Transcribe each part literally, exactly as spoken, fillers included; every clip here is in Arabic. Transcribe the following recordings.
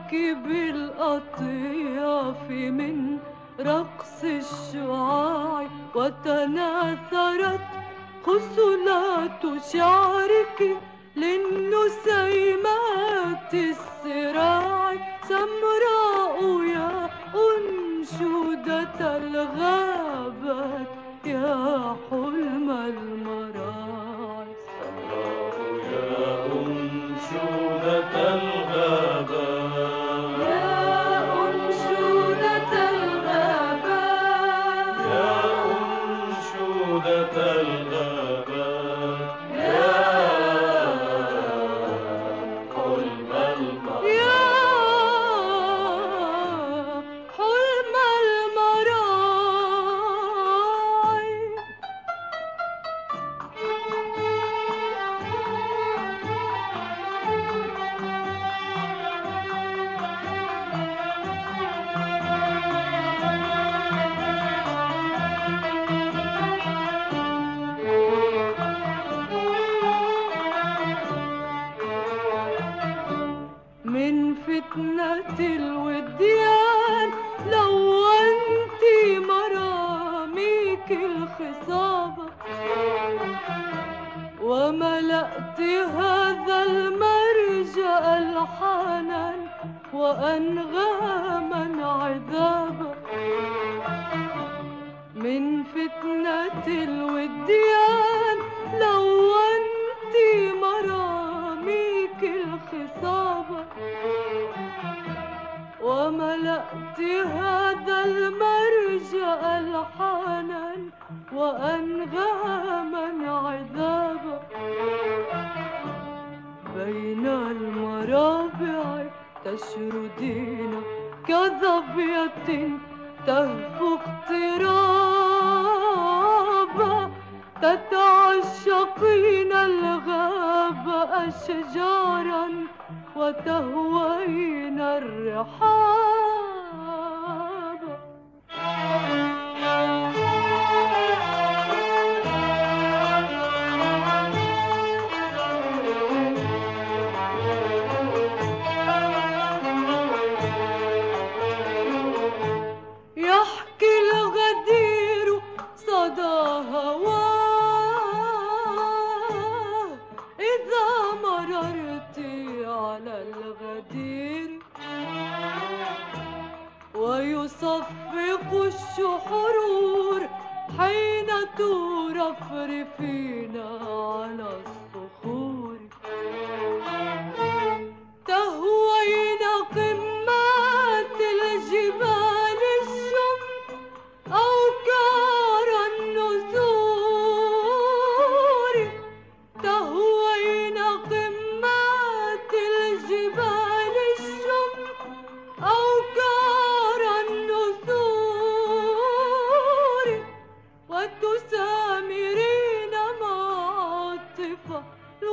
راكب الأطياف من رقص الشعاع، وتناثرت خصلات شعرك للنسيمات السراع. سمراء يا أنشودة الغابات يا حلم المراعي. سمراء يا أنشودة الغابات يا أنشودة الغابات يا أنشودة الغابات يا حلم المراعي. يا حلم المراعي. من فتنة الوديان لونت مراميك الخصابة، وملأت هذا المرجأ ألحانا وأنغاما عذابا. من فتنة الوديان لونت مراميك الخصابة، وملأت هذا المرجأ ألحانا وأنغاما عذابا. بين المرابع تشردين كظبية تهفو اقترابا، تتعشقين الغاب أشجارا وتهوين الرحاب. يحكي الغدير صدى هواه إذا مررت على الغدير، ويصفق الشحرور حين ترفرفين على الصخور. تهوين قمات الجبال الشم أوكار النسور. تهوين قمات الجبال الشم أوكار النسور، وتسامرين معاطف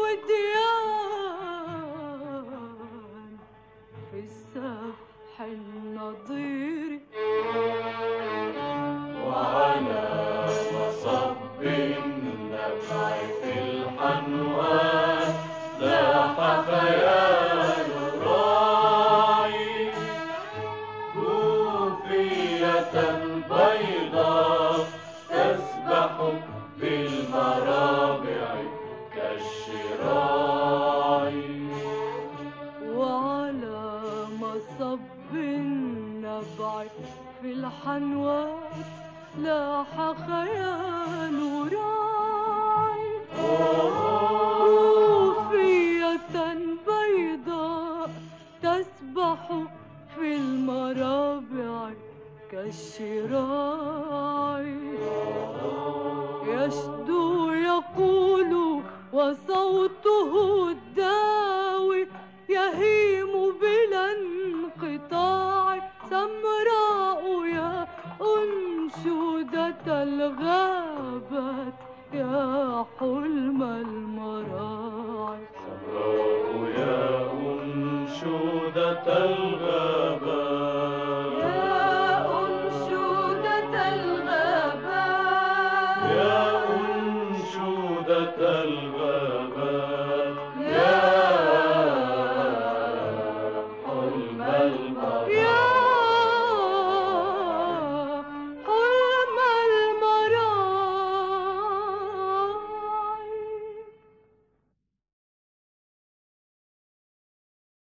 الوديان في السفح النضير. وعلى مصب النبع في الحنوان لاح خيال راعي، كوفية بيضاء تسبح في المرابع كالشراع. وعلى مصب النبع في الحنوات لاح خيال راعي، كوفية بيضاء تسبح في المرابع كالشراع. يشدو يقول وصوته الداوي يهيم بلا انقطاع. سمراء يا أنشودة الغابات يا حلم المراعي. سمراء يا أنشودة الغابات